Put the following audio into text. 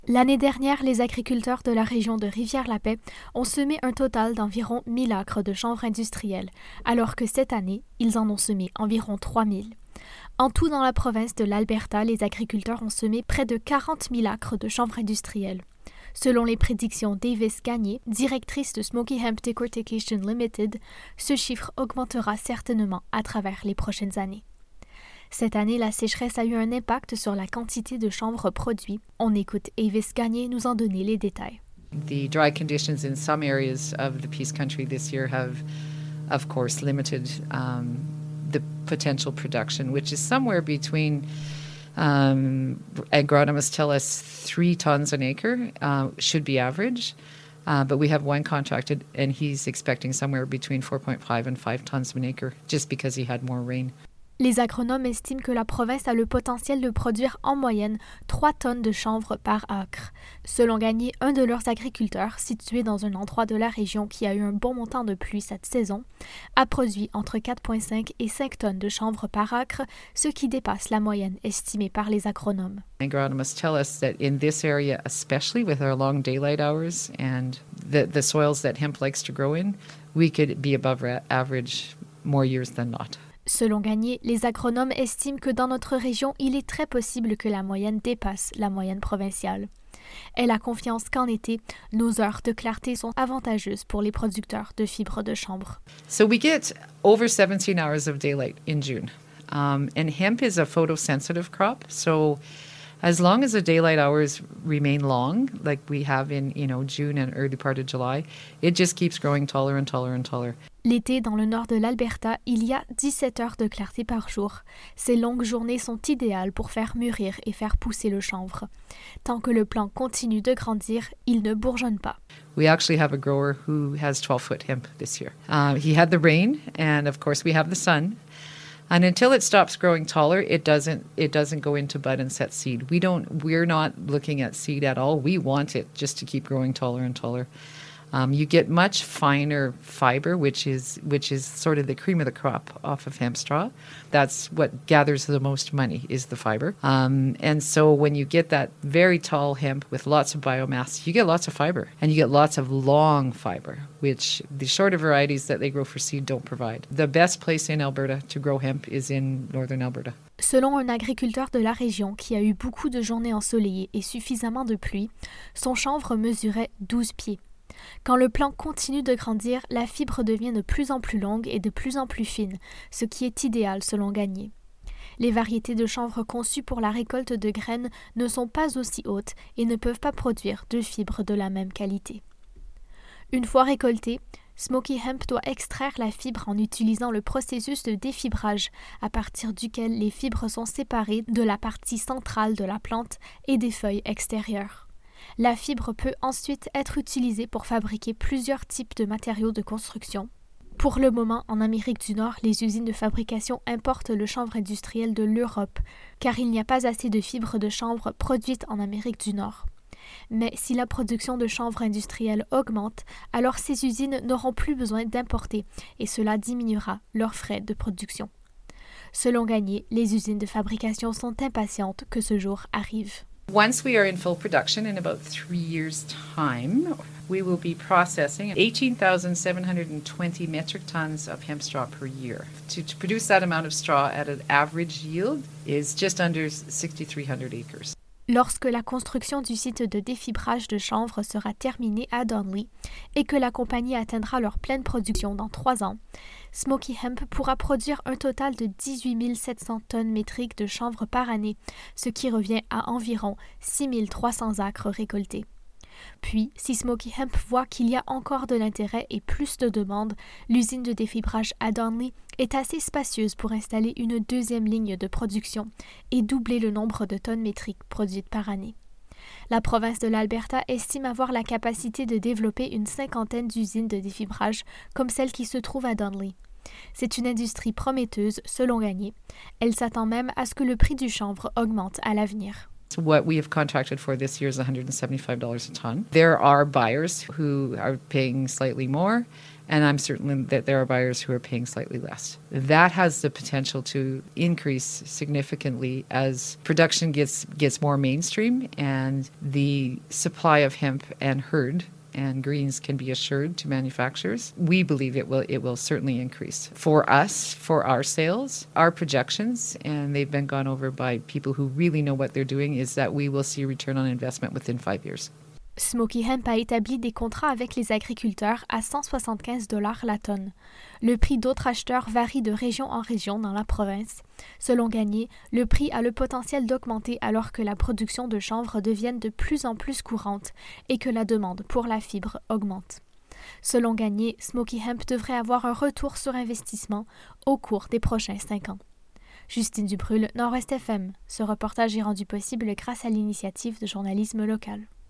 L'année dernière, les agriculteurs de la région de Rivière-la-Paix ont semé un total d'environ 1000 acres de chanvre industriel, alors que cette année, ils en ont semé environ 3000. En tout, dans la province de l'Alberta, les agriculteurs ont semé près de 40 000 acres de chanvre industriel. Selon les prédictions d'Avis Gagné, directrice de Smoky Hemp Decortication Limited, ce chiffre augmentera certainement à travers les prochaines années. Cette année, la sécheresse a eu un impact sur la quantité de chanvre produit. On écoute Avis Gagné nous en donner les détails. The dry conditions in some areas of the Peace Country this year have, of course, limited the potential production, which is somewhere between, agronomists tell us 3 tons an acre should be average. But we have one contracted, and he's expecting somewhere between 4.5 and 5 tons an acre just because he had more rain. Les agronomes estiment que la province a le potentiel de produire en moyenne 3 tonnes de chanvre par acre. Selon Gagné, un de leurs agriculteurs, situé dans un endroit de la région qui a eu un bon montant de pluie cette saison, a produit entre 4,5 et 5 tonnes de chanvre par acre, ce qui dépasse la moyenne estimée par les agronomes. Agronomists tell us that in this area, especially with our long daylight hours and the soils that hemp likes to grow in, we could be above average more years than not. Selon Gagné, les agronomes estiment que dans notre région, il est très possible que la moyenne dépasse la moyenne provinciale. Elle a confiance qu'en été, nos heures de clarté sont avantageuses pour les producteurs de fibres de chanvre. So we get over 17 hours of daylight in June. And hemp is a photosensitive crop, so as long as the daylight hours remain long, like we have in, June and early part of July, it just keeps growing taller and taller and taller. L'été, dans le nord de l'Alberta, il y a 17 heures de clarté par jour. Ces longues journées sont idéales pour faire mûrir et faire pousser le chanvre. Tant que le plant continue de grandir, il ne bourgeonne pas. We actually have a grower who has 12-foot hemp this year. He had the rain, and of course we have the sun. And until it stops growing taller, it doesn't go into bud and set seed. We're not looking at seed at all. We want it just to keep growing taller and taller. You get much finer fiber, which is sort of the cream of the crop off of hemp straw. That's what gathers the most money, is the fiber. And so when you get that very tall hemp with lots of biomass, you get lots of fiber, and you get lots of long fiber, which the shorter varieties that they grow for seed don't provide. The best place in Alberta to grow hemp is in northern Alberta. Selon un agriculteur de la région qui a eu beaucoup de journées ensoleillées et suffisamment de pluie, son chanvre mesurait 12 pieds. Quand le plant continue de grandir, la fibre devient de plus en plus longue et de plus en plus fine, ce qui est idéal selon Gagné. Les variétés de chanvre conçues pour la récolte de graines ne sont pas aussi hautes et ne peuvent pas produire de fibres de la même qualité. Une fois récoltée, Smoky Hemp doit extraire la fibre en utilisant le processus de défibrage, à partir duquel les fibres sont séparées de la partie centrale de la plante et des feuilles extérieures. La fibre peut ensuite être utilisée pour fabriquer plusieurs types de matériaux de construction. Pour le moment, en Amérique du Nord, les usines de fabrication importent le chanvre industriel de l'Europe, car il n'y a pas assez de fibres de chanvre produites en Amérique du Nord. Mais si la production de chanvre industriel augmente, alors ces usines n'auront plus besoin d'importer et cela diminuera leurs frais de production. Selon Gagné, les usines de fabrication sont impatientes que ce jour arrive. Once we are in full production in about 3 years' time, we will be processing 18,720 metric tons of hemp straw per year. To produce that amount of straw at an average yield is just under 6,300 acres. Lorsque la construction du site de défibrage de chanvre sera terminée à Donley et que la compagnie atteindra leur pleine production dans 3 ans, Smoky Hemp pourra produire un total de 18 700 tonnes métriques de chanvre par année, ce qui revient à environ 6 300 acres récoltés. Puis, si Smoky Hemp voit qu'il y a encore de l'intérêt et plus de demandes, l'usine de défibrage à Donley est assez spacieuse pour installer une 2e ligne de production et doubler le nombre de tonnes métriques produites par année. La province de l'Alberta estime avoir la capacité de développer une 50aine d'usines de défibrage comme celle qui se trouve à Donley. C'est une industrie prometteuse, selon Gagné. Elle s'attend même à ce que le prix du chanvre augmente à l'avenir. What we have contracted for this year is $175 a ton. There are buyers who are paying slightly more, And I'm certain that there are buyers who are paying slightly less. That has the potential to increase significantly as production gets more mainstream and the supply of hemp and hurd and greens can be assured to manufacturers. We believe it will certainly increase. For us, for our sales, our projections, and they've been gone over by people who really know what they're doing, is that we will see a return on investment within 5 years. Smoky Hemp a établi des contrats avec les agriculteurs à 175 $ la tonne. Le prix d'autres acheteurs varie de région en région dans la province. Selon Gagné, le prix a le potentiel d'augmenter alors que la production de chanvre devienne de plus en plus courante et que la demande pour la fibre augmente. Selon Gagné, Smoky Hemp devrait avoir un retour sur investissement au cours des prochains 5 ans. Justine Dubrul, Nord-Ouest FM. Ce reportage est rendu possible grâce à l'initiative de journalisme local.